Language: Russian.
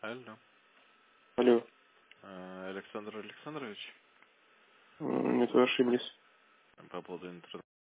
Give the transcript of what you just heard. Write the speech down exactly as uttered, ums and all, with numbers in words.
Алло. Алло. Александр Александрович? Нет, вы ошиблись. По поводу интернета.